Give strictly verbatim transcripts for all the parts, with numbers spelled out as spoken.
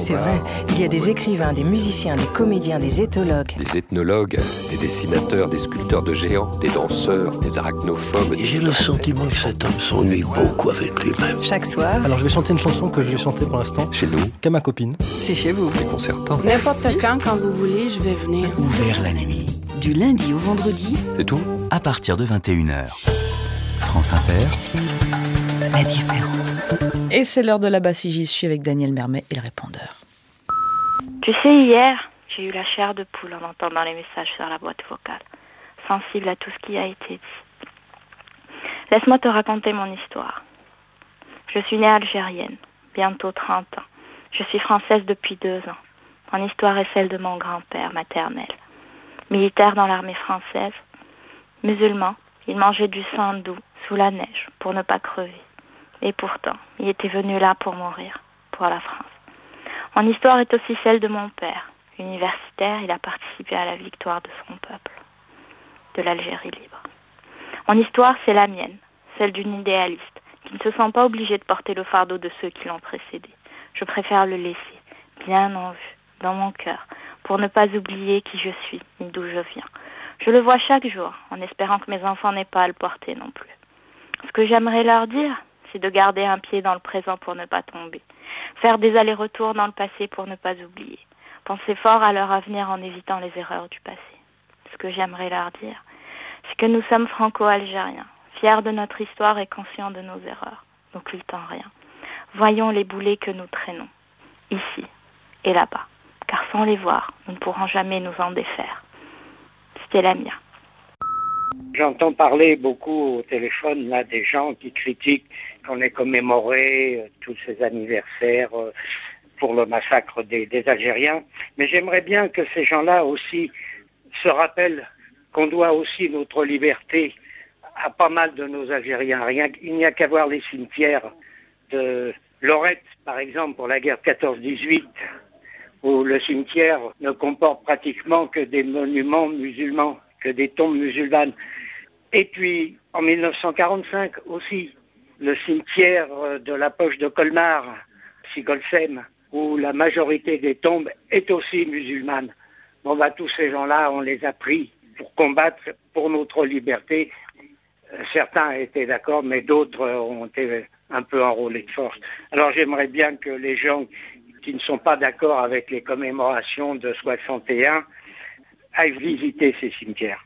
C'est vrai, il y a des écrivains, des musiciens, des comédiens, des éthologues. Des ethnologues, des dessinateurs, des sculpteurs de géants, des danseurs, des arachnophobes. Et j'ai le sentiment que cet homme s'ennuie beaucoup avec lui-même. Chaque soir... Alors je vais chanter une chanson que je vais chanter pour l'instant. Chez nous. Qu'à ma copine. C'est chez vous. Déconcertant. N'importe quand, quand vous voulez, je vais venir. Ouvert la nuit. Du lundi au vendredi. C'est tout ? À partir de vingt et une heures. France Inter. La différence. Et c'est l'heure de la basse, j'y suis avec Daniel Mermet et le répondeur. Tu sais, hier, j'ai eu la chair de poule en entendant les messages sur la boîte vocale, sensible à tout ce qui a été dit. Laisse-moi te raconter mon histoire. Je suis née algérienne, bientôt trente ans. Je suis française depuis deux ans. Mon histoire est celle de mon grand-père maternel. Militaire dans l'armée française, musulman, il mangeait du sang doux sous la neige pour ne pas crever. Et pourtant, il était venu là pour mourir, pour la France. Mon histoire est aussi celle de mon père. Universitaire, il a participé à la victoire de son peuple, de l'Algérie libre. Mon histoire, c'est la mienne, celle d'une idéaliste, qui ne se sent pas obligée de porter le fardeau de ceux qui l'ont précédé. Je préfère le laisser, bien en vue, dans mon cœur, pour ne pas oublier qui je suis, ni d'où je viens. Je le vois chaque jour, en espérant que mes enfants n'aient pas à le porter non plus. Ce que j'aimerais leur dire, c'est de garder un pied dans le présent pour ne pas tomber. Faire des allers-retours dans le passé pour ne pas oublier. Penser fort à leur avenir en évitant les erreurs du passé. Ce que j'aimerais leur dire, c'est que nous sommes franco-algériens, fiers de notre histoire et conscients de nos erreurs, n'occultant rien. Voyons les boulets que nous traînons, ici et là-bas, car sans les voir, nous ne pourrons jamais nous en défaire. C'était la mienne. J'entends parler beaucoup au téléphone là des gens qui critiquent qu'on ait commémoré euh, tous ces anniversaires euh, pour le massacre des, des Algériens. Mais j'aimerais bien que ces gens-là aussi se rappellent qu'on doit aussi notre liberté à pas mal de nos Algériens. Rien, il n'y a qu'à voir les cimetières de Lorette, par exemple, pour la guerre quatorze dix-huit, où le cimetière ne comporte pratiquement que des monuments musulmans, que des tombes musulmanes. Et puis, en mille neuf cent quarante-cinq aussi, le cimetière de la Poche de Colmar, Sigolsem, où la majorité des tombes est aussi musulmane. Bon, bah, tous ces gens-là, on les a pris pour combattre pour notre liberté. Certains étaient d'accord, mais d'autres ont été un peu enrôlés de force. Alors j'aimerais bien que les gens qui ne sont pas d'accord avec les commémorations de soixante et un aillent visiter ces cimetières.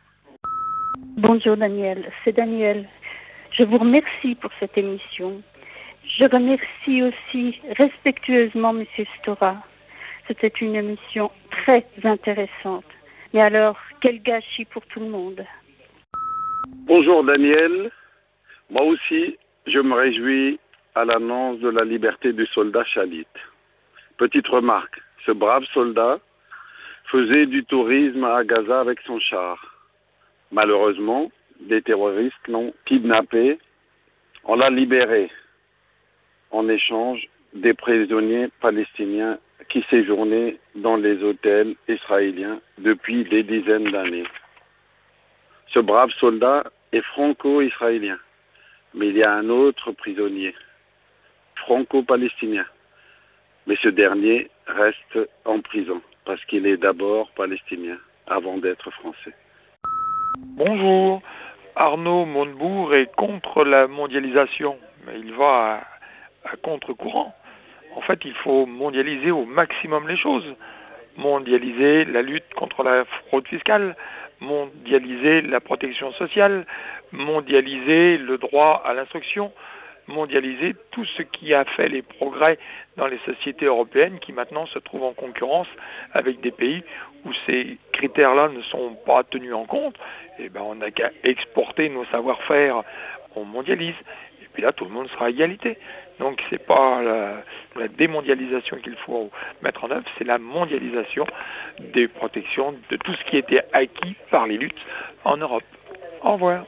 Bonjour Daniel, c'est Daniel. Je vous remercie pour cette émission. Je remercie aussi respectueusement M. Stora. C'était une émission très intéressante. Mais alors, quel gâchis pour tout le monde. Bonjour Daniel. Moi aussi, je me réjouis à l'annonce de la liberté du soldat Chalit. Petite remarque, ce brave soldat faisait du tourisme à Gaza avec son char. Malheureusement, des terroristes l'ont kidnappé. On l'a libéré en échange des prisonniers palestiniens qui séjournaient dans les hôtels israéliens depuis des dizaines d'années. Ce brave soldat est franco-israélien, mais il y a un autre prisonnier, franco-palestinien. Mais ce dernier reste en prison parce qu'il est d'abord palestinien avant d'être français. Bonjour, Arnaud Montebourg est contre la mondialisation, mais il va à, à contre-courant. En fait, il faut mondialiser au maximum les choses. Mondialiser la lutte contre la fraude fiscale, mondialiser la protection sociale, mondialiser le droit à l'instruction, mondialiser tout ce qui a fait les progrès dans les sociétés européennes qui maintenant se trouvent en concurrence avec des pays où ces critères-là ne sont pas tenus en compte. Et ben on n'a qu'à exporter nos savoir-faire, on mondialise. Et puis là, tout le monde sera à égalité. Donc c'est pas la, la démondialisation qu'il faut mettre en œuvre, c'est la mondialisation des protections de tout ce qui était acquis par les luttes en Europe. Au revoir.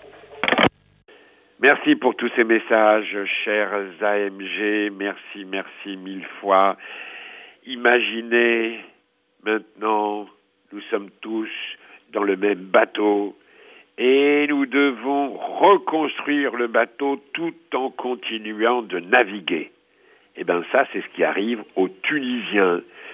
Merci pour tous ces messages, chers A M G. Merci, merci mille fois. Imaginez, maintenant, nous sommes tous dans le même bateau et nous devons reconstruire le bateau tout en continuant de naviguer. Eh bien ça, c'est ce qui arrive aux Tunisiens.